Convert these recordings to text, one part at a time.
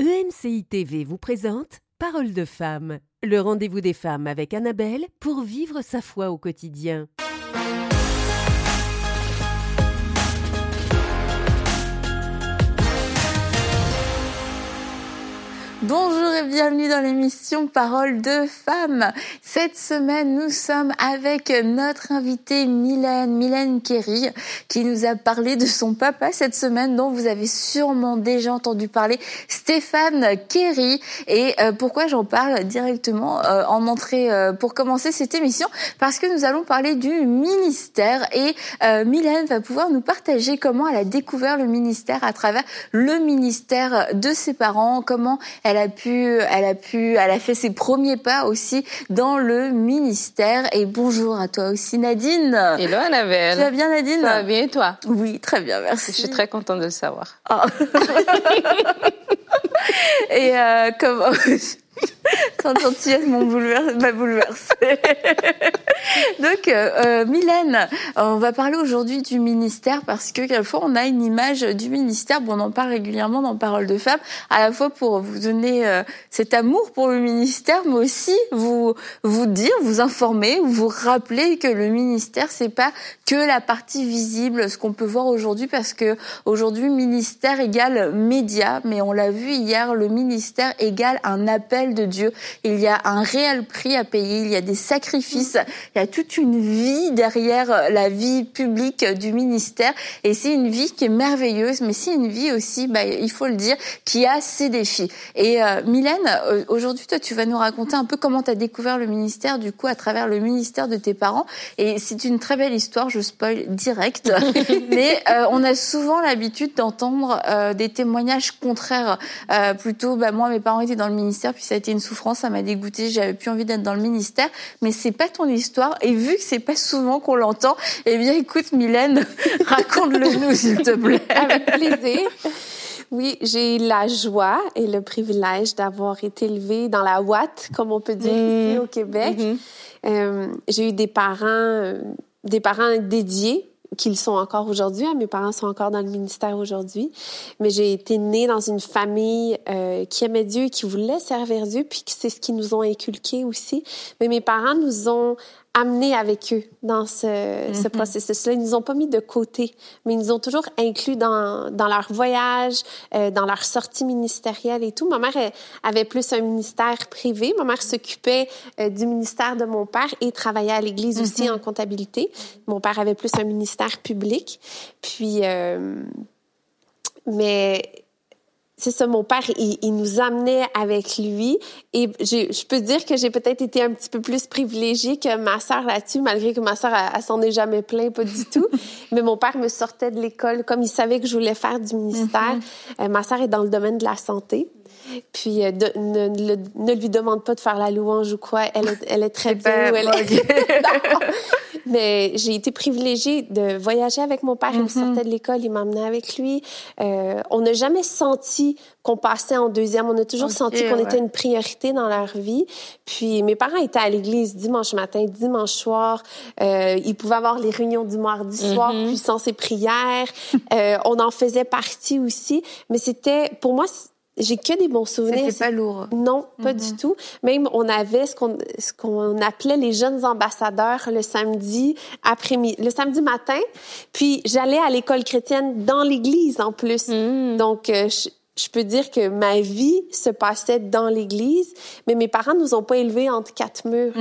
EMCI TV vous présente Parole de femme, le rendez-vous des femmes avec Annabelle pour vivre sa foi au quotidien. Bonjour et bienvenue dans l'émission Parole de femmes. Cette semaine, nous sommes avec notre invitée Mylène Kerry, qui nous a parlé de son papa cette semaine, dont vous avez sûrement déjà entendu parler, Stéphane Kerry. Et pourquoi j'en parle directement en entrée pour commencer cette émission? Parce que nous allons parler du ministère et Mylène va pouvoir nous partager comment elle a découvert le ministère à travers le ministère de ses parents, comment elle a fait ses premiers pas aussi dans le ministère. Et bonjour à toi aussi, Nadine. Hello, Annabelle. Tu vas bien, Nadine? Ça va bien, et toi? Oui, très bien, merci. Je suis très contente de le savoir. Oh. Et comment... Quand gentillesse m'a bouleversée. Donc, Mylène, on va parler aujourd'hui du ministère parce que quelquefois on a une image du ministère. Bon, on en parle régulièrement dans Parole de femmes, à la fois pour vous donner cet amour pour le ministère, mais aussi vous dire, vous informer, vous rappeler que le ministère c'est pas que la partie visible, ce qu'on peut voir aujourd'hui, parce que aujourd'hui ministère égale média, mais on l'a vu hier, le ministère égale un appel de Dieu. Il y a un réel prix à payer, il y a des sacrifices, il y a toute une vie derrière la vie publique du ministère, et c'est une vie qui est merveilleuse, mais c'est une vie aussi, il faut le dire, qui a ses défis. Et Mylène, aujourd'hui, toi, tu vas nous raconter un peu comment tu as découvert le ministère, du coup, à travers le ministère de tes parents, et c'est une très belle histoire, je spoil direct, mais on a souvent l'habitude d'entendre des témoignages contraires, plutôt, moi, mes parents étaient dans le ministère, puis ça a été une souffrance, ça m'a dégoûtée, j'avais plus envie d'être dans le ministère, mais c'est pas ton histoire, et vu que c'est pas souvent qu'on l'entend, eh bien écoute Mylène, raconte-le nous s'il te plaît. Avec plaisir. Oui, j'ai la joie et le privilège d'avoir été élevée dans la ouate, comme on peut dire ici au Québec. J'ai eu des parents dédiés, qu'ils sont encore aujourd'hui. Mes parents sont encore dans le ministère aujourd'hui. Mais j'ai été née dans une famille qui aimait Dieu, qui voulait servir Dieu, puis c'est ce qu'ils nous ont inculqué aussi. Mais mes parents nous ont amenés avec eux dans ce processus-là. Ils nous ont pas mis de côté, mais ils nous ont toujours inclus dans leur voyage, dans leur sortie ministérielle et tout. Ma mère avait plus un ministère privé. Ma mère s'occupait du ministère de mon père et travaillait à l'église aussi en comptabilité. Mon père avait plus un ministère public. Puis, mais c'est ça, mon père, il nous amenait avec lui, et je peux dire que j'ai peut-être été un petit peu plus privilégiée que ma sœur là-dessus, malgré que ma sœur, elle s'en est jamais plainte, pas du tout. Mais mon père me sortait de l'école, comme il savait que je voulais faire du ministère. Ma sœur est dans le domaine de la santé. Puis, ne lui demande pas de faire la louange ou quoi. Elle est très bien. Mais j'ai été privilégiée de voyager avec mon père. Il me sortait de l'école, il m'emmenait avec lui. On n'a jamais senti qu'on passait en deuxième. On a toujours senti qu'on était une priorité dans leur vie. Puis, mes parents étaient à l'église dimanche matin, dimanche soir. Ils pouvaient avoir les réunions du mardi soir, puissance et prière. On en faisait partie aussi. Mais c'était, pour moi, j'ai que des bons souvenirs. C'était pas lourd. Non, pas du tout. Même, on avait ce qu'on appelait les jeunes ambassadeurs le samedi matin. Puis, j'allais à l'école chrétienne dans l'église, en plus. Donc, je peux dire que ma vie se passait dans l'église, mais mes parents nous ont pas élevés entre quatre murs.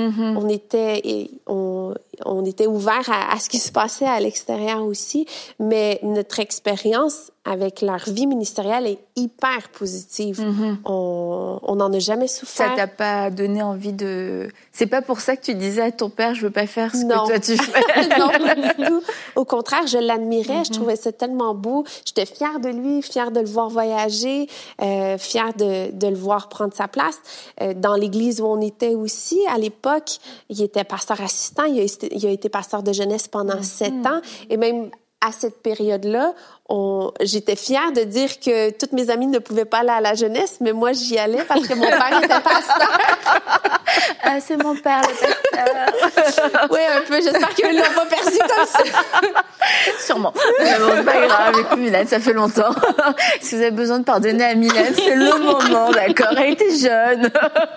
On était ouverts à ce qui se passait à l'extérieur aussi, mais notre expérience avec leur vie ministérielle est hyper positive. On n'en a jamais souffert. Ça t'a pas donné envie de... C'est pas pour ça que tu disais à ton père, je veux pas faire ce que toi tu fais. Non, pas du tout. Au contraire, je l'admirais, je trouvais ça tellement beau. J'étais fière de lui, fière de le voir voyager, fière de le voir prendre sa place. Dans l'église où on était aussi, à l'époque, il était pasteur assistant, il a été pasteur de jeunesse pendant 7 ans, et même à cette période-là, j'étais fière de dire que toutes mes amies ne pouvaient pas aller à la jeunesse, mais moi, j'y allais parce que mon père était pasteur. Ah, c'est mon père, le pasteur. Oui, un peu. J'espère qu'ils ne l'ont pas perçu comme ça. Sûrement. Mais bon, c'est pas grave. Écoute, Mylène, ça fait longtemps. Si vous avez besoin de pardonner à Mylène, c'est le moment, d'accord? Elle était jeune.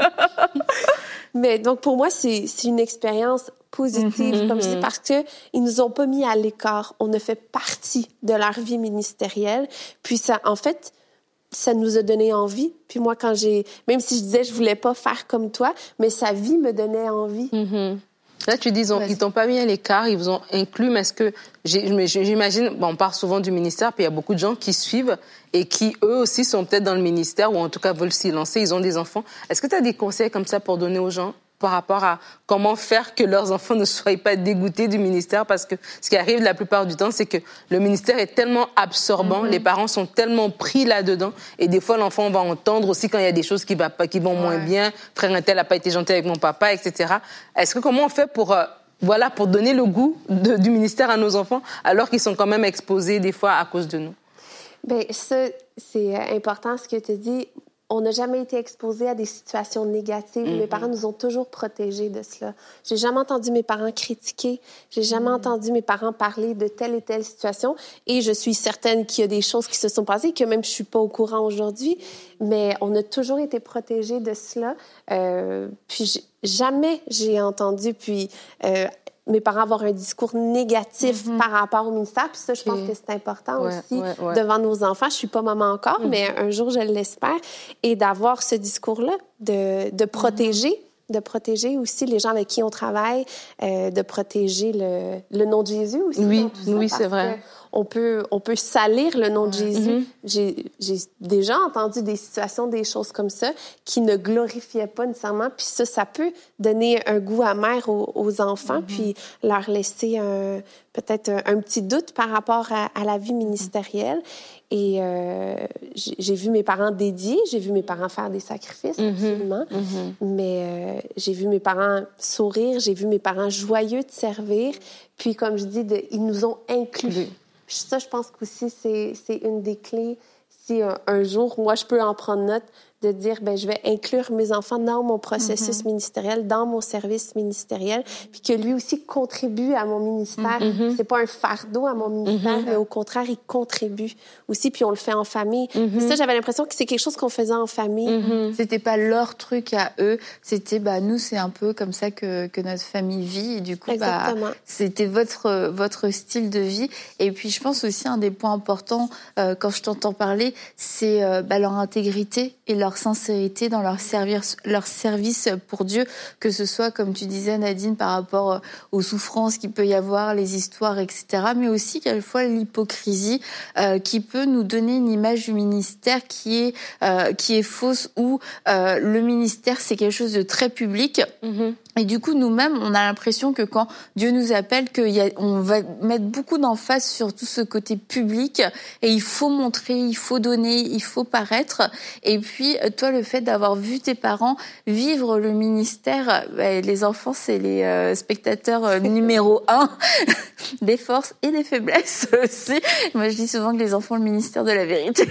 Mais donc, pour moi, c'est une expérience positive, comme je dis, parce que ils nous ont pas mis à l'écart. On a fait partie de leur vie ministérielle. Puis ça, en fait, ça nous a donné envie. Puis moi, même si je disais je voulais pas faire comme toi, mais sa vie me donnait envie. Là, tu dis, ils t'ont pas mis à l'écart, ils vous ont inclus, mais est-ce que, j'imagine, on parle souvent du ministère, puis il y a beaucoup de gens qui suivent et qui, eux aussi, sont peut-être dans le ministère ou en tout cas veulent s'y lancer, ils ont des enfants. Est-ce que tu as des conseils comme ça pour donner aux gens par rapport à comment faire que leurs enfants ne soient pas dégoûtés du ministère? Parce que ce qui arrive la plupart du temps, c'est que le ministère est tellement absorbant, les parents sont tellement pris là-dedans, et des fois, l'enfant va entendre aussi quand il y a des choses qui vont moins bien, frère un tel n'a pas été gentil avec mon papa, etc. Est-ce que comment on fait pour donner le goût du ministère à nos enfants, alors qu'ils sont quand même exposés des fois à cause de nous? Bien, ça, c'est important ce que tu dis. On n'a jamais été exposés à des situations négatives. Mes parents nous ont toujours protégés de cela. J'ai jamais entendu mes parents critiquer. J'ai jamais entendu mes parents parler de telle et telle situation. Et je suis certaine qu'il y a des choses qui se sont passées que même je suis pas au courant aujourd'hui. Mais on a toujours été protégés de cela. Puis jamais j'ai entendu mes parents avoir un discours négatif par rapport au ministère. Puis ça, je pense que c'est important aussi devant nos enfants. Je suis pas maman encore, mais un jour, je l'espère. Et d'avoir ce discours-là, de protéger aussi les gens avec qui on travaille, de protéger le nom de Jésus aussi. Oui, c'est vrai. On peut salir le nom de Jésus. J'ai déjà entendu des situations, des choses comme ça, qui ne glorifiaient pas nécessairement. Puis ça peut donner un goût amer aux enfants, puis leur laisser peut-être un petit doute par rapport à la vie ministérielle. Et j'ai vu mes parents dédiés, j'ai vu mes parents faire des sacrifices, absolument. Mais j'ai vu mes parents sourire, j'ai vu mes parents joyeux de servir. Puis, comme je dis, ils nous ont inclus. Ça, je pense qu'aussi, c'est une des clés. Si un jour, moi, je peux en prendre note, de dire, je vais inclure mes enfants dans mon processus ministériel, dans mon service ministériel, puis que lui aussi contribue à mon ministère. C'est pas un fardeau à mon ministère, mais au contraire, il contribue aussi, puis on le fait en famille. Ça, j'avais l'impression que c'est quelque chose qu'on faisait en famille. C'était pas leur truc à eux, c'était, nous, c'est un peu comme ça que notre famille vit, et du coup, c'était votre style de vie. Et puis, je pense aussi, un des points importants, quand je t'entends parler, c'est leur intégrité et leur sincérité dans leur service pour Dieu, que ce soit, comme tu disais, Nadine, par rapport aux souffrances qu'il peut y avoir, les histoires, etc., mais aussi quelquefois l'hypocrisie qui peut nous donner une image du ministère qui est fausse, où le ministère, c'est quelque chose de très public. Et du coup, nous-mêmes, on a l'impression que quand Dieu nous appelle, on va mettre beaucoup d'emphase sur tout ce côté public, et il faut montrer, il faut donner, il faut paraître. Et puis, toi, le fait d'avoir vu tes parents vivre le ministère, les enfants, c'est les spectateurs numéro 1 des forces et des faiblesses aussi. Moi, je dis souvent que les enfants, le ministère de la vérité.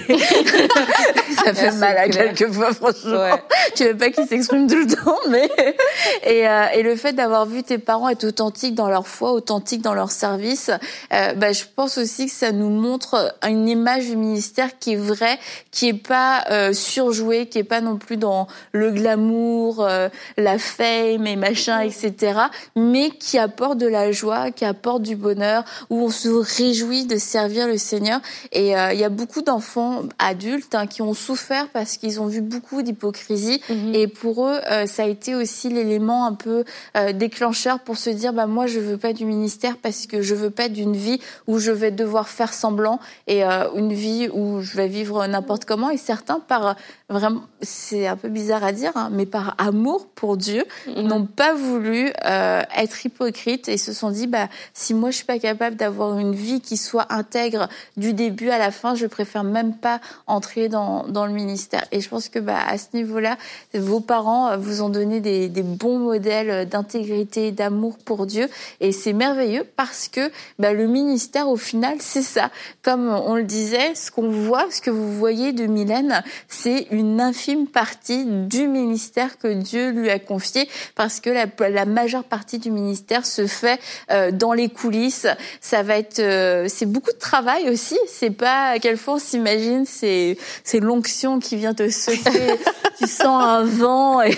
Ça fait mal à quelquefois, franchement. Tu veux pas qu'ils s'expriment tout le temps, mais... Et le fait d'avoir vu tes parents être authentiques dans leur foi, authentiques dans leur service, je pense aussi que ça nous montre une image du ministère qui est vraie, qui est pas surjouée, qui est pas non plus dans le glamour, la fame et machin, etc., mais qui apporte de la joie, qui apporte du bonheur, où on se réjouit de servir le Seigneur. Et il y a beaucoup d'enfants adultes qui ont souffert parce qu'ils ont vu beaucoup d'hypocrisie, et pour eux, ça a été aussi l'élément un peu déclencheur pour se dire moi je veux pas du ministère parce que je veux pas d'une vie où je vais devoir faire semblant, et une vie où je vais vivre n'importe comment. Et certains, par vraiment, c'est un peu bizarre à dire, mais par amour pour Dieu, n'ont pas voulu être hypocrites et se sont dit si moi je suis pas capable d'avoir une vie qui soit intègre du début à la fin, je préfère même pas entrer dans le ministère. Et je pense que à ce niveau-là, vos parents vous ont donné des bons modèles modèle d'intégrité et d'amour pour Dieu. Et c'est merveilleux parce que le ministère, au final, c'est ça. Comme on le disait, ce qu'on voit, ce que vous voyez de Mylène, c'est une infime partie du ministère que Dieu lui a confié, parce que la majeure partie du ministère se fait dans les coulisses. Ça va être, c'est beaucoup de travail aussi. C'est pas, quelquefois on s'imagine, c'est l'onction qui vient te secouer. Tu sens un vent et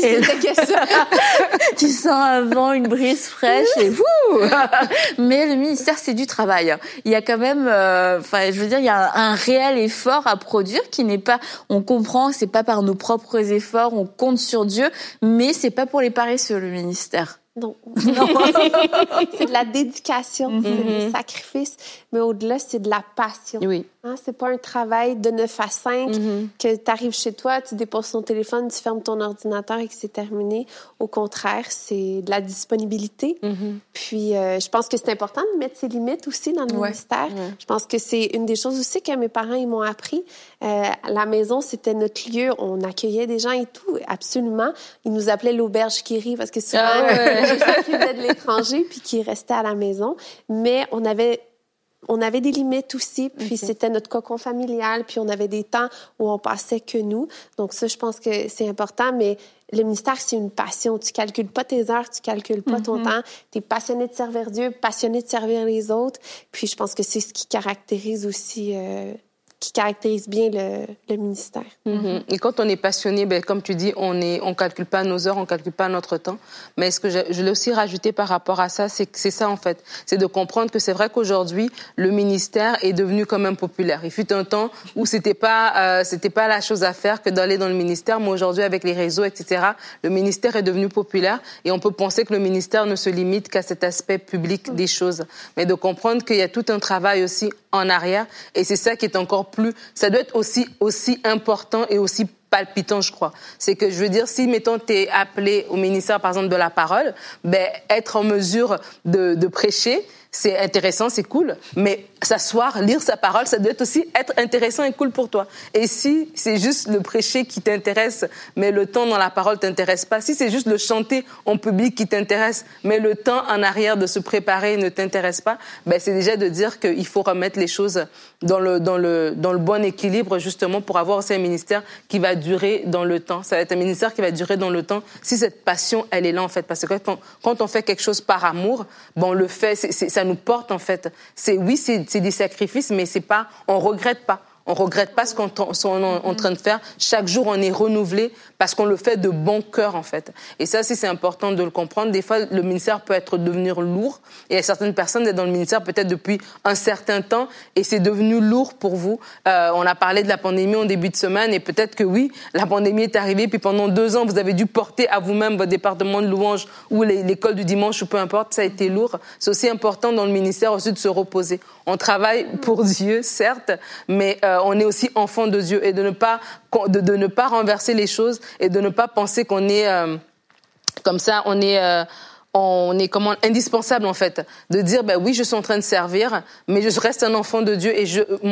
tu sens un vent, une brise fraîche et wouh. Mais le ministère, c'est du travail. Il y a quand même, il y a un réel effort à produire qui n'est pas, on comprend, c'est pas par nos propres efforts, on compte sur Dieu, mais c'est pas pour les paresseux, le ministère. Non. C'est de la dédication, c'est du sacrifice, mais au-delà, c'est de la passion. Oui. Hein, c'est pas un travail de 9 à 5 que tu arrives chez toi, tu déposes ton téléphone, tu fermes ton ordinateur et que c'est terminé. Au contraire, c'est de la disponibilité. Puis, je pense que c'est important de mettre ses limites aussi dans le ministère. Je pense que c'est une des choses aussi que mes parents ils m'ont appris. La maison, c'était notre lieu. On accueillait des gens et tout, absolument. Ils nous appelaient l'auberge qui rit parce que souvent, les gens qui venaient de l'étranger puis qui restaient à la maison. Mais on avait des limites aussi, puis c'était notre cocon familial, puis on avait des temps où on passait que nous. Donc ça, je pense que c'est important, mais le ministère, c'est une passion. Tu calcules pas tes heures, tu calcules pas ton temps. Tu es passionné de servir Dieu, passionné de servir les autres. Puis je pense que c'est ce qui caractérise aussi... qui caractérise bien le ministère. Et quand on est passionné, comme tu dis, on calcule pas nos heures, on calcule pas notre temps. Mais ce que je l'ai aussi rajouté par rapport à ça, c'est que c'est ça en fait. C'est de comprendre que c'est vrai qu'aujourd'hui, le ministère est devenu quand même populaire. Il fut un temps où c'était pas la chose à faire que d'aller dans le ministère, mais aujourd'hui avec les réseaux, etc., le ministère est devenu populaire et on peut penser que le ministère ne se limite qu'à cet aspect public des choses. Mais de comprendre qu'il y a tout un travail aussi en arrière et c'est ça qui est encore plus, ça doit être aussi important et aussi palpitant, je crois. C'est que, je veux dire, si, mettons, t'es appelé au ministère, par exemple, de la parole, être en mesure de prêcher, c'est intéressant, c'est cool, mais s'asseoir, lire sa parole, ça doit aussi être intéressant et cool pour toi. Et si c'est juste le prêcher qui t'intéresse, mais le temps dans la parole t'intéresse pas, si c'est juste le chanter en public qui t'intéresse, mais le temps en arrière de se préparer ne t'intéresse pas, c'est déjà de dire qu'il faut remettre les choses dans le bon équilibre, justement, pour avoir aussi un ministère qui va durer dans le temps. Ça va être un ministère qui va durer dans le temps si cette passion, elle est là, en fait. Parce que quand on fait quelque chose par amour, on le fait, ça nous porte, en fait. C'est des sacrifices, mais c'est pas, on regrette pas. On regrette pas ce qu'on est en train de faire. Chaque jour, on est renouvelé parce qu'on le fait de bon cœur, en fait. Et ça aussi, c'est important de le comprendre. Des fois, le ministère peut devenir lourd. Et il y a certaines personnes qui sont dans le ministère peut-être depuis un certain temps et c'est devenu lourd pour vous. On a parlé de la pandémie en début de semaine et peut-être que oui, la pandémie est arrivée puis pendant 2 ans, vous avez dû porter à vous-même votre département de louanges ou l'école du dimanche ou peu importe, ça a été lourd. C'est aussi important dans le ministère aussi de se reposer. On travaille pour Dieu, certes, mais on est aussi enfant de Dieu et de ne pas renverser les choses et de ne pas penser qu'on est comme ça, on est indispensable en fait, de dire oui, je suis en train de servir, mais je reste un enfant de Dieu et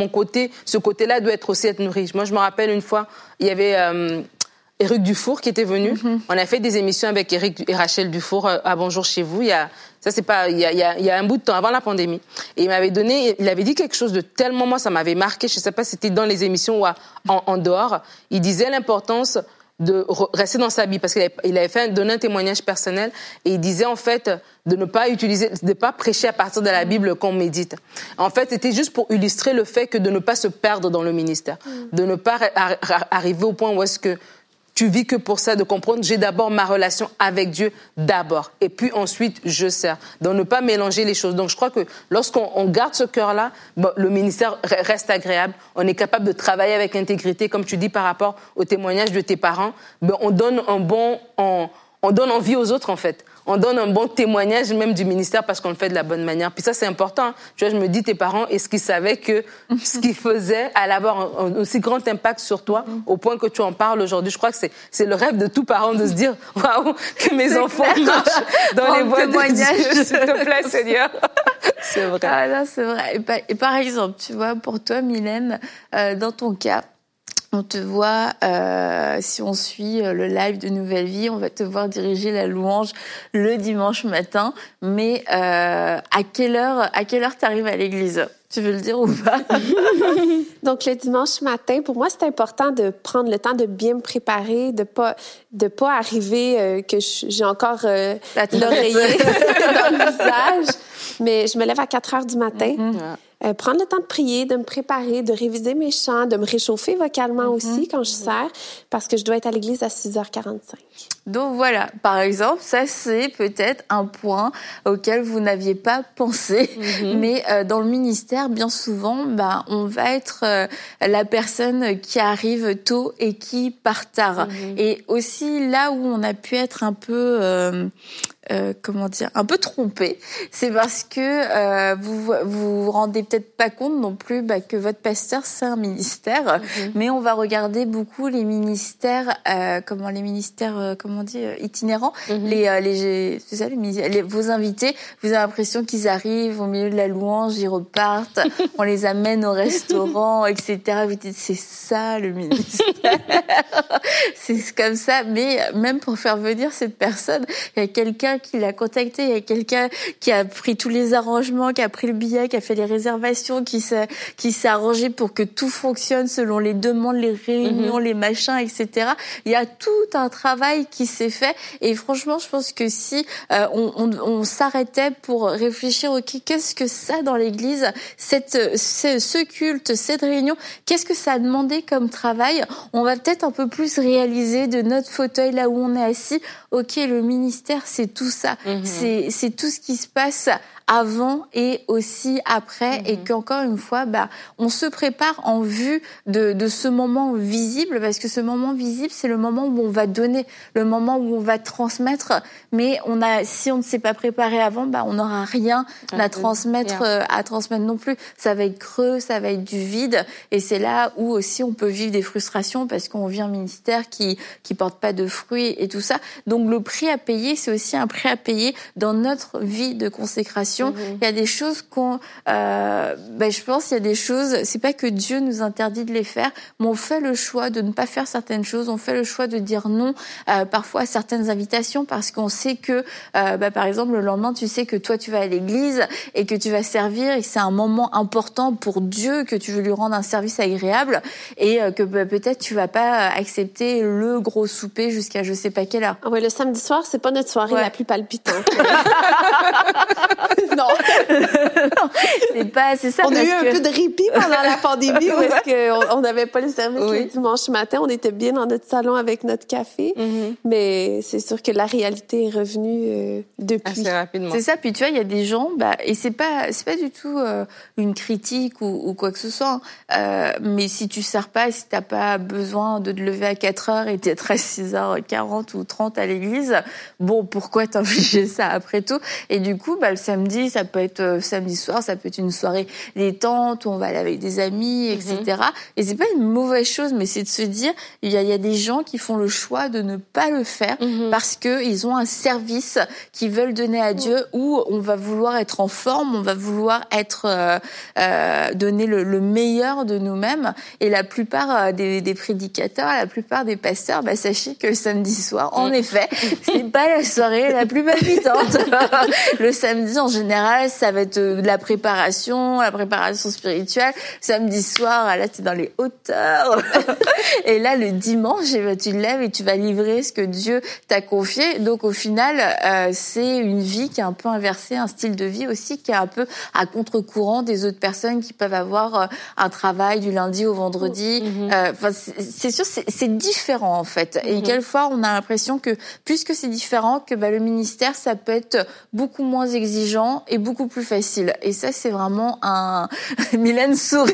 ce côté-là doit être nourri. Moi, je me rappelle une fois, il y avait Éric Dufour qui était venu. On a fait des émissions avec Éric et Rachel Dufour à Bonjour chez vous. Il y a un bout de temps avant la pandémie. Et il avait dit quelque chose de tellement, moi, ça m'avait marqué. Je sais pas si c'était dans les émissions ou en dehors. Il disait l'importance de rester dans sa Bible parce qu'il avait donné un témoignage personnel et il disait en fait de ne pas prêcher à partir de la Bible qu'on médite. En fait, c'était juste pour illustrer le fait que de ne pas se perdre dans le ministère, de ne pas arriver au point où est-ce que tu vis que pour ça, de comprendre, j'ai d'abord ma relation avec Dieu d'abord. Et puis ensuite, je sers. Donc, ne pas mélanger les choses. Donc, je crois que lorsqu'on garde ce cœur-là, le ministère reste agréable. On est capable de travailler avec intégrité, comme tu dis, par rapport au témoignage de tes parents. On donne on donne envie aux autres, en fait. On donne un bon témoignage même du ministère parce qu'on le fait de la bonne manière. Puis ça, c'est important. Tu vois, je me dis, tes parents, est-ce qu'ils savaient que ce qu'ils faisaient allait avoir un aussi grand impact sur toi au point que tu en parles aujourd'hui? Je crois que c'est le rêve de tout parent de se dire, waouh, que mes enfants marchent dans les voies de Dieu. S'il te plaît, Seigneur. C'est vrai. Ah là, c'est vrai. Et par exemple, tu vois, pour toi, Mylène, dans ton cas, on te voit, si on suit le live de Nouvelle Vie, on va te voir diriger la louange le dimanche matin. Mais à quelle heure t'arrives à l'église? Tu veux le dire ou pas? Donc, le dimanche matin, pour moi, c'est important de prendre le temps de bien me préparer, de pas arriver que j'ai encore l'oreiller dans le visage. Mais je me lève à 4 heures du matin. Prendre le temps de prier, de me préparer, de réviser mes chants, de me réchauffer vocalement aussi quand je sers, parce que je dois être à l'église à 6h45. Donc voilà, par exemple, ça c'est peut-être un point auquel vous n'aviez pas pensé, mais dans le ministère, bien souvent, on va être la personne qui arrive tôt et qui part tard. Et aussi là où on a pu être un peu un peu trompé, c'est parce que vous rendez peut-être pas compte non plus que votre pasteur c'est un ministère, mais on va regarder beaucoup les ministères itinérants, vos invités, vous avez l'impression qu'ils arrivent au milieu de la louange, ils repartent, on les amène au restaurant, etc. Vous dites c'est ça le ministère. C'est comme ça, mais même pour faire venir cette personne, il y a quelqu'un qui l'a contacté, il y a quelqu'un qui a pris tous les arrangements, qui a pris le billet, qui a fait les réservations, qui s'est arrangé pour que tout fonctionne selon les demandes, les réunions, les machins, etc. Il y a tout un travail qui s'est fait, et franchement, je pense que si on s'arrêtait pour réfléchir, ok, qu'est-ce que ça dans l'église, ce culte, cette réunion, qu'est-ce que ça a demandé comme travail, on va peut-être un peu plus réaliser de notre fauteuil là où on est assis, ok, le ministère, c'est tout ça. C'est tout ce qui se passe avant et aussi après, et qu'encore une fois, on se prépare en vue de ce moment visible, parce que ce moment visible, c'est le moment où on va donner, le moment où on va transmettre, mais si on ne s'est pas préparé avant, on n'aura rien à transmettre non plus. Ça va être creux, ça va être du vide, et c'est là où aussi on peut vivre des frustrations, parce qu'on vit un ministère qui porte pas de fruits et tout ça. Donc le prix à payer, c'est aussi un prix à payer dans notre vie de consécration. Il y a des choses je pense, il y a des choses, c'est pas que Dieu nous interdit de les faire, mais on fait le choix de ne pas faire certaines choses, on fait le choix de dire non parfois à certaines invitations, parce qu'on sait que par exemple le lendemain tu sais que toi tu vas à l'église et que tu vas servir, et que c'est un moment important pour Dieu, que tu veux lui rendre un service agréable, et que peut-être tu vas pas accepter le gros souper jusqu'à je sais pas quelle heure. Ah ouais, le samedi soir, c'est pas notre soirée la plus palpitante. Non. C'est ça. On a eu un peu de répit pendant la pandémie, parce qu'on n'avait pas le service le dimanche matin. On était bien dans notre salon avec notre café. Mais c'est sûr que la réalité est revenue depuis. Assez rapidement. C'est ça. Puis tu vois, il y a des gens, et c'est pas du tout une critique ou quoi que ce soit. Mais si tu sers pas, si t'as pas besoin de te lever à 4 heures et d'être à 6h40 ou 30 à l'église, pourquoi t'infliger ça après tout? Et du coup, le samedi, ça peut être samedi soir, ça peut être une soirée détente où on va aller avec des amis, etc. Et c'est pas une mauvaise chose, mais c'est de se dire, il y a des gens qui font le choix de ne pas le faire parce que ils ont un service qu'ils veulent donner à Dieu, où on va vouloir être en forme, on va vouloir être donner le meilleur de nous-mêmes. Et la plupart des prédicateurs, la plupart des pasteurs, sachez que samedi soir, en effet, c'est pas la soirée la plus palpitante. Le samedi, en général, ça va être de la préparation spirituelle. Samedi soir, là, t'es dans les hauteurs. Et là, le dimanche, tu te lèves et tu vas livrer ce que Dieu t'a confié. Donc, au final, c'est une vie qui est un peu inversée, un style de vie aussi qui est un peu à contre-courant des autres personnes qui peuvent avoir un travail du lundi au vendredi. C'est sûr, c'est différent, en fait. Et quelquefois, on a l'impression que, puisque c'est différent, que le ministère, ça peut être beaucoup moins exigeant et beaucoup plus facile. Et ça, c'est vraiment Mylène sourit.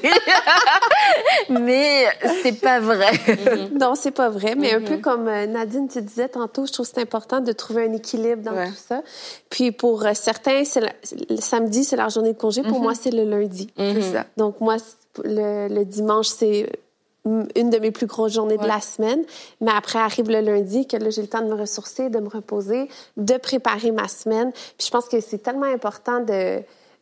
Mais c'est pas vrai. Non, c'est pas vrai. Mais un peu comme Nadine, tu disais tantôt, je trouve que c'est important de trouver un équilibre dans tout ça. Puis pour certains, le samedi, c'est leur journée de congé. Pour moi, c'est le lundi. C'est ça. Donc moi, le dimanche, c'est une de mes plus grosses journées de la semaine. Mais après arrive le lundi, que là, j'ai le temps de me ressourcer, de me reposer, de préparer ma semaine. Puis je pense que c'est tellement important de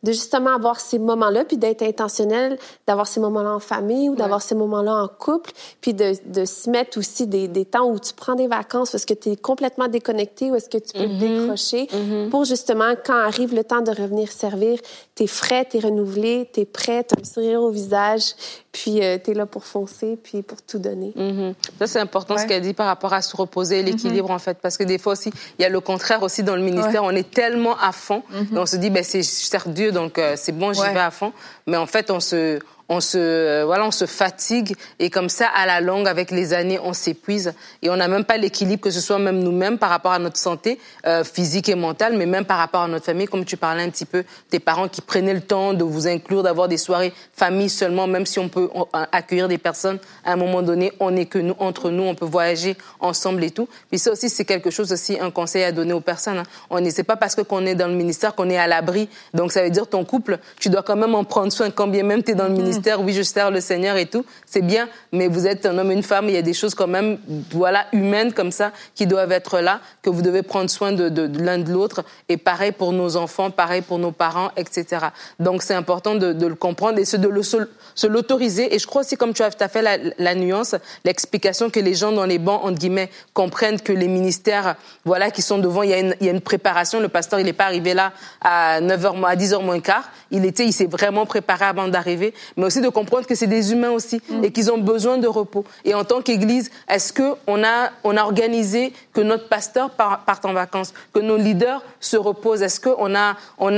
justement avoir ces moments-là, puis d'être intentionnel, d'avoir ces moments-là en famille ou d'avoir ces moments-là en couple, puis de se mettre aussi des temps où tu prends des vacances, est-ce que tu es complètement déconnecté ou est-ce que tu peux décrocher pour justement, quand arrive le temps de revenir servir, t'es frais, t'es renouvelé, t'es prêt, t'as un sourire au visage, puis t'es là pour foncer, puis pour tout donner. Ça, c'est important ce qu'elle dit par rapport à se reposer, l'équilibre, en fait, parce que des fois aussi, il y a le contraire aussi dans le ministère, on est tellement à fond, et on se dit, je sers Dieu, donc c'est bon, j'y vais à fond, mais en fait, on se fatigue et comme ça, à la longue, avec les années, on s'épuise et on n'a même pas l'équilibre, que ce soit même nous-mêmes par rapport à notre santé physique et mentale, mais même par rapport à notre famille, comme tu parlais un petit peu, tes parents qui prenaient le temps de vous inclure, d'avoir des soirées famille seulement, même si on peut accueillir des personnes à un moment donné, on n'est que nous, entre nous, on peut voyager ensemble et tout. Puis ça aussi, c'est quelque chose aussi, un conseil à donner aux personnes. C'est pas parce qu'on est dans le ministère qu'on est à l'abri. Donc ça veut dire ton couple, tu dois quand même en prendre soin, quand bien même tu es dans le ministère. Oui, je sers le Seigneur et tout, c'est bien, mais vous êtes un homme et une femme, il y a des choses quand même, humaines comme ça, qui doivent être là, que vous devez prendre soin de l'un de l'autre, et pareil pour nos enfants, pareil pour nos parents, etc. Donc c'est important de le comprendre et de se l'autoriser. Et je crois aussi, comme tu as fait la nuance, l'explication que les gens dans les bancs, entre guillemets, comprennent que les ministères, qui sont devant, il y a une préparation. Le pasteur, il n'est pas arrivé là à 9h, à 10h moins quart. Il s'est vraiment préparé avant d'arriver, mais aussi de comprendre que c'est des humains aussi et qu'ils ont besoin de repos. Et en tant qu'Église, est-ce que on a organisé que notre pasteur parte en vacances, que nos leaders se reposent? Est-ce que on a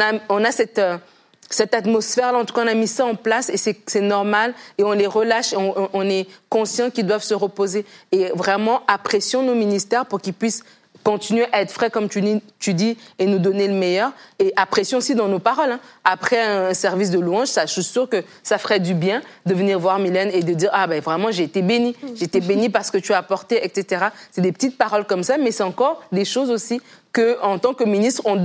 cette atmosphère-là, en tout cas, on a mis ça en place et c'est normal et on les relâche, on est conscient qu'ils doivent se reposer et vraiment apprécions nos ministères pour qu'ils puissent continuer à être frais, comme tu dis, et nous donner le meilleur. Et apprécions aussi dans nos paroles. Après un service de louange, je suis sûre que ça ferait du bien de venir voir Mylène et de dire « vraiment, j'ai été bénie. J'ai été bénie parce que tu as apporté, etc. » C'est des petites paroles comme ça, mais c'est encore des choses aussi qu'en tant que ministre, on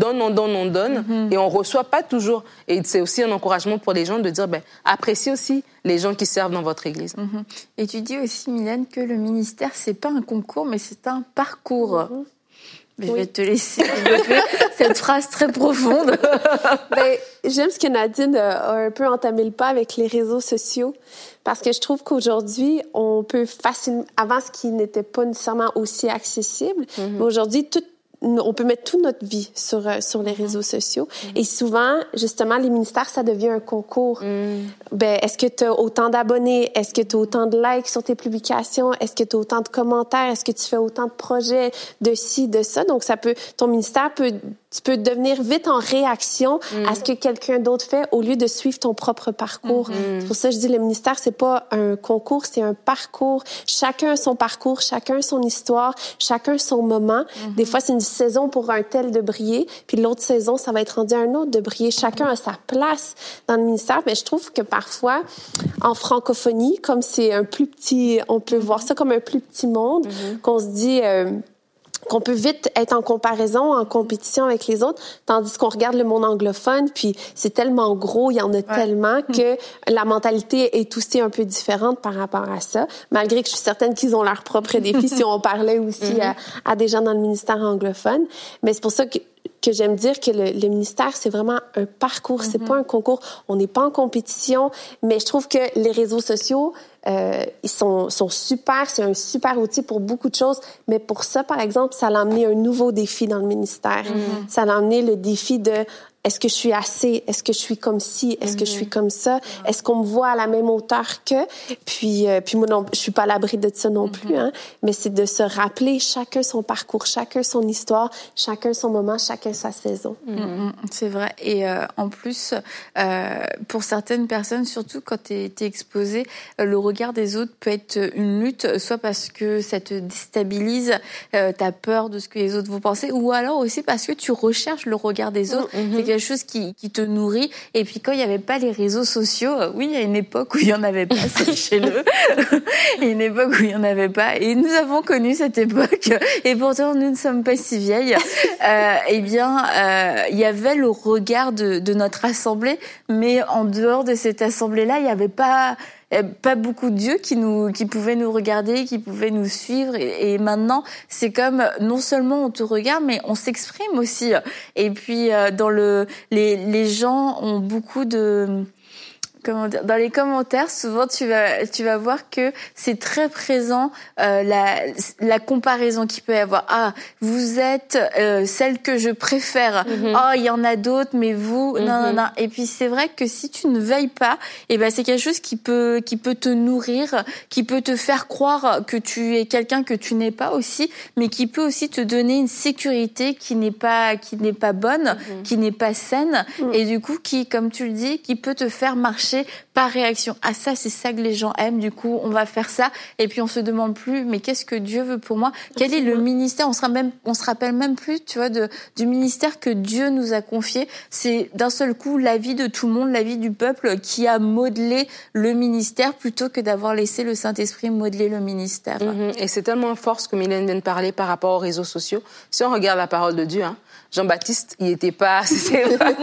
donne, et on reçoit pas toujours. Et c'est aussi un encouragement pour les gens de dire appréciez aussi les gens qui servent dans votre église. Et tu dis aussi, Mylène, que le ministère, c'est pas un concours, mais c'est un parcours. Mais je vais te laisser développer cette phrase très profonde. J'aime ce que Nadine a un peu entamé le pas avec les réseaux sociaux, parce que je trouve qu'aujourd'hui, on peut facilement, avant ce qui n'était pas nécessairement aussi accessible, mais aujourd'hui, on peut mettre toute notre vie sur les réseaux sociaux. Et souvent, justement, les ministères, ça devient un concours. Est-ce que tu as autant d'abonnés? Est-ce que tu as autant de likes sur tes publications? Est-ce que tu as autant de commentaires? Est-ce que tu fais autant de projets de ci, de ça? Donc, ton ministère tu peux devenir vite en réaction à ce que quelqu'un d'autre fait au lieu de suivre ton propre parcours. C'est pour ça que je dis le ministère, c'est pas un concours, c'est un parcours. Chacun a son parcours, chacun a son histoire, chacun a son moment. Des fois, c'est une saison pour un tel de briller, puis l'autre saison, ça va être rendu à un autre de briller. Chacun a sa place dans le ministère. Mais je trouve que parfois, en francophonie, comme c'est un plus petit, on peut voir ça comme un plus petit monde, qu'on se dit... qu'on peut vite être en comparaison, en compétition avec les autres, tandis qu'on regarde le monde anglophone, puis c'est tellement gros, il y en a tellement que la mentalité est aussi un peu différente par rapport à ça, malgré que je suis certaine qu'ils ont leurs propres défis si on parlait aussi à des gens dans le ministère anglophone. Mais c'est pour ça que j'aime dire que le ministère, c'est vraiment un parcours, c'est pas un concours. On n'est pas en compétition, mais je trouve que les réseaux sociaux, ils sont super, c'est un super outil pour beaucoup de choses, mais pour ça, par exemple, ça a amené un nouveau défi dans le ministère. Ça a amené le défi de est-ce que je suis assez? Est-ce que je suis comme ci? Est-ce que je suis comme ça? Est-ce qu'on me voit à la même hauteur que? Puis moi, non, je suis pas à l'abri de ça non plus, mais c'est de se rappeler chacun son parcours, chacun son histoire, chacun son moment, chacun sa saison. C'est vrai. Et en plus, pour certaines personnes, surtout quand tu es exposé, le regard des autres peut être une lutte, soit parce que ça te déstabilise, tu as peur de ce que les autres vont penser, ou alors aussi parce que tu recherches le regard des autres. C'est quelque chose qui te nourrit. Et puis quand il n'y avait pas les réseaux sociaux, oui, il y a une époque où il n'y en avait pas, sachez-le. Il y a une époque où il n'y en avait pas. Et nous avons connu cette époque. Et pourtant, nous ne sommes pas si vieilles. Il y avait le regard de notre assemblée. Mais en dehors de cette assemblée-là, il n'y avait pas pas beaucoup de dieux qui pouvaient nous regarder, qui pouvaient nous suivre. Et maintenant, c'est comme non seulement on te regarde, mais on s'exprime aussi. Et puis dans les gens ont beaucoup de dans les commentaires, souvent tu vas voir que c'est très présent la comparaison qu'il peut y avoir. Ah, vous êtes celle que je préfère. Ah, il y en a d'autres, mais vous, non. Et puis c'est vrai que si tu ne veilles pas, c'est quelque chose qui peut te nourrir, qui peut te faire croire que tu es quelqu'un que tu n'es pas aussi, mais qui peut aussi te donner une sécurité qui n'est pas bonne, qui n'est pas saine, et du coup qui, comme tu le dis, qui peut te faire marcher par réaction. Ah, ça, c'est ça que les gens aiment. Du coup, on va faire ça. Et puis, on se demande plus, mais qu'est-ce que Dieu veut pour moi? Quel est le ministère? On se rappelle même plus, tu vois, du ministère que Dieu nous a confié. C'est d'un seul coup la vie de tout le monde, la vie du peuple qui a modelé le ministère plutôt que d'avoir laissé le Saint-Esprit modeler le ministère. Et c'est tellement fort ce que Mylène vient de parler par rapport aux réseaux sociaux. Si on regarde la parole de Dieu, Jean-Baptiste, il était pas, si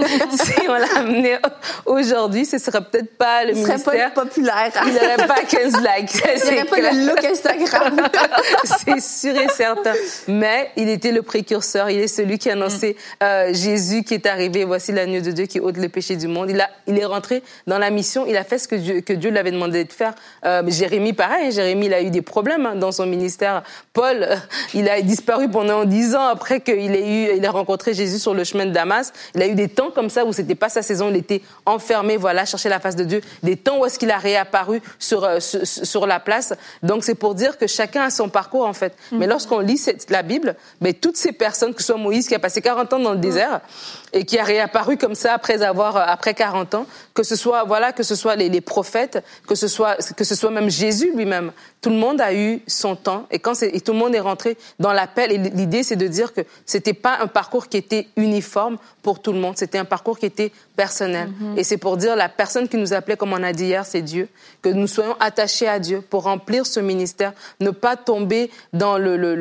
on l'a amené aujourd'hui, ce serait peut-être pas le ministère. Il serait pas populaire. Il n'aurait pas 15 likes. Il n'aurait pas le look Instagram. C'est sûr et certain. Mais il était le précurseur. Il est celui qui a annoncé Jésus qui est arrivé. Voici l'agneau de Dieu qui ôte le péché du monde. Il est rentré dans la mission. Il a fait ce que Dieu lui avait demandé de faire. Jérémie, pareil. Jérémie, il a eu des problèmes dans son ministère. Paul, il a disparu pendant 10 ans après qu'il ait rencontré Jésus sur le chemin de Damas. Il a eu des temps comme ça où c'était pas sa saison, il était enfermé, chercher la face de Dieu. Des temps où est-ce qu'il a réapparu sur la place. Donc c'est pour dire que chacun a son parcours en fait. Mais lorsqu'on lit la Bible, toutes ces personnes, que ce soit Moïse qui a passé 40 ans dans le désert et qui a réapparu comme ça après 40 ans, que ce soit les prophètes, que ce soit même Jésus lui-même. Tout le monde a eu son temps et tout le monde est rentré dans l'appel. Et l'idée, c'est de dire que c'était pas un parcours qui était uniforme pour tout le monde. C'était un parcours qui était personnel. Et c'est pour dire la personne qui nous appelait, comme on a dit hier, c'est Dieu. Que nous soyons attachés à Dieu pour remplir ce ministère, ne pas tomber dans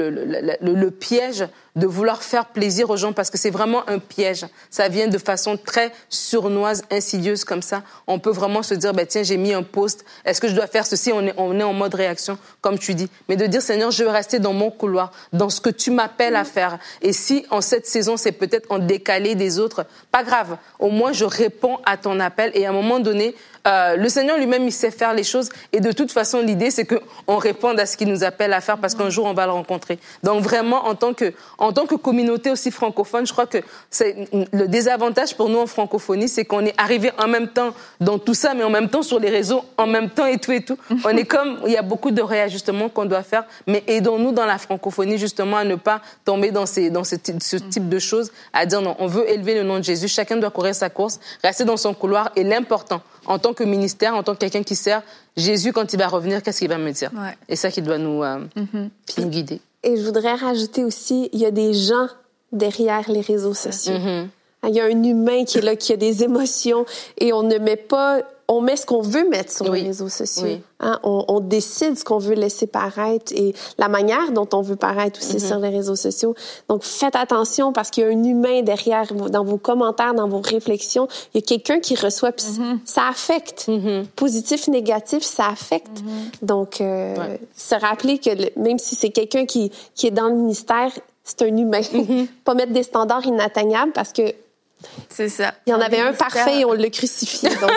le piège de vouloir faire plaisir aux gens parce que c'est vraiment un piège. Ça vient de façon très sournoise, insidieuse comme ça. On peut vraiment se dire, tiens, j'ai mis un post. Est-ce que je dois faire ceci? On est en mode réaction, comme tu dis. Mais de dire, Seigneur, je veux rester dans mon couloir, dans ce que tu m'appelles à faire. Et si en cette saison, c'est peut-être en décalé des autres, pas grave. Au moins, je réponds à ton appel. Et à un moment donné, le Seigneur lui-même, il sait faire les choses. Et de toute façon, l'idée, c'est qu'on réponde à ce qu'il nous appelle à faire parce qu'un jour, on va le rencontrer. Donc vraiment, en tant que communauté aussi francophone, je crois que c'est le désavantage pour nous en francophonie, c'est qu'on est arrivé en même temps dans tout ça, mais en même temps sur les réseaux, en même temps et tout. On est il y a beaucoup de réajustements qu'on doit faire, mais aidons-nous dans la francophonie justement à ne pas tomber dans ce type de choses, à dire non, on veut élever le nom de Jésus, chacun doit courir sa course, rester dans son couloir et l'important, en tant que ministère, en tant que quelqu'un qui sert, Jésus, quand il va revenir, qu'est-ce qu'il va me dire? Ouais. Et ça qui doit nous guider. Et je voudrais rajouter aussi, il y a des gens derrière les réseaux sociaux. Il y a un humain qui est là, qui a des émotions, et on ne met pas... On met ce qu'on veut mettre sur les réseaux sociaux. Oui. On décide ce qu'on veut laisser paraître et la manière dont on veut paraître aussi sur les réseaux sociaux. Donc, faites attention parce qu'il y a un humain derrière, dans vos commentaires, dans vos réflexions. Il y a quelqu'un qui reçoit, puis ça affecte. Positif, négatif, ça affecte. Donc, se rappeler que même si c'est quelqu'un qui est dans le ministère, c'est un humain. Pas mettre des standards inatteignables parce que c'est ça. Il y en avait un parfait et on l'a crucifié. Donc,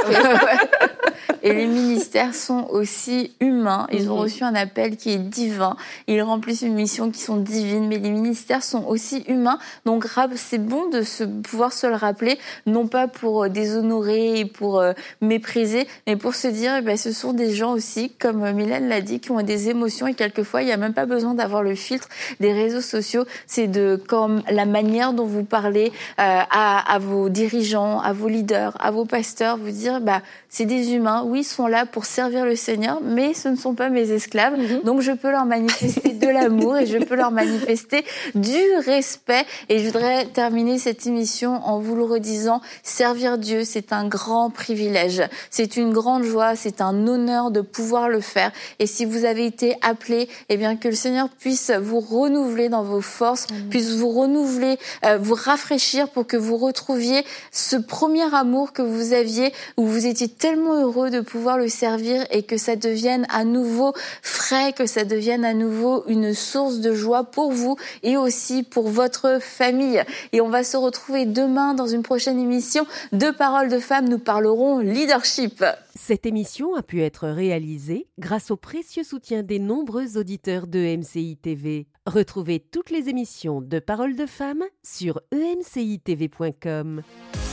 Et les ministères sont aussi humains. Ils ont reçu un appel qui est divin. Ils remplissent une mission qui sont divines, mais les ministères sont aussi humains. Donc, c'est bon de pouvoir se le rappeler, non pas pour déshonorer et pour mépriser, mais pour se dire, ce sont des gens aussi, comme Mylène l'a dit, qui ont des émotions et quelquefois, il n'y a même pas besoin d'avoir le filtre des réseaux sociaux. C'est comme la manière dont vous parlez à vos dirigeants, à vos leaders, à vos pasteurs, vous dire, c'est des humains, oui, ils sont là pour servir le Seigneur, mais ce ne sont pas mes esclaves, donc je peux leur manifester de l'amour et je peux leur manifester du respect. Et je voudrais terminer cette émission en vous le redisant, servir Dieu, c'est un grand privilège, c'est une grande joie, c'est un honneur de pouvoir le faire. Et si vous avez été appelés, que le Seigneur puisse vous renouveler dans vos forces, puisse vous renouveler, vous rafraîchir pour que vous retrouviez ce premier amour que vous aviez, où vous étiez tellement heureux de de pouvoir le servir et que ça devienne à nouveau frais, que ça devienne à nouveau une source de joie pour vous et aussi pour votre famille. Et on va se retrouver demain dans une prochaine émission de Paroles de Femmes. Nous parlerons leadership. Cette émission a pu être réalisée grâce au précieux soutien des nombreux auditeurs de MCI TV. Retrouvez toutes les émissions de Paroles de Femmes sur emcitv.com.